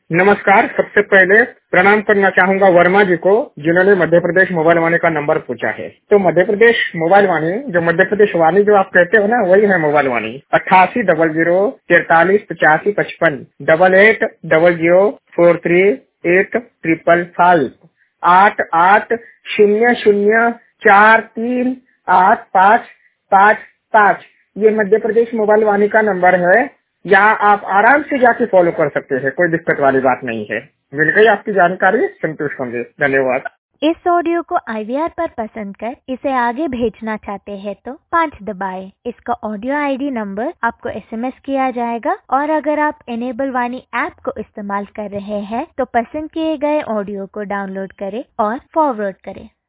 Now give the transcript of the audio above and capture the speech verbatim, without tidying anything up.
नमस्कार। सबसे पहले प्रणाम करना चाहूंगा वर्मा जी को, जिन्होंने मध्य प्रदेश मोबाइल वाणी का नंबर पूछा है। तो मध्य प्रदेश मोबाइल वाणी, जो मध्य प्रदेश वाणी जो आप कहते हो ना, वही है मोबाइल वाणी। अट्ठासी डबल जीरो तैतालीस पचासी पचपन double eight double zero four three eight triple five आठ आठ शून्य शून्य चार तीन आठ पाँच पाँच पाँच ये मध्य प्रदेश मोबाइल वाणी का नंबर है। यहाँ आप आराम से जाके फॉलो कर सकते हैं, कोई दिक्कत वाली बात नहीं है। मिल गई आपकी जानकारी, संतुष्ट होंगे। धन्यवाद। इस ऑडियो को आई वी आर पर पसंद कर इसे आगे भेजना चाहते हैं तो पाँच दबाएं। इसका ऑडियो आई डी नंबर आपको एस एम एस किया जाएगा और अगर आप इनेबल वाणी ऐप को इस्तेमाल कर रहे हैं तो पसंद किए गए ऑडियो को डाउनलोड करें और फॉरवर्ड करें।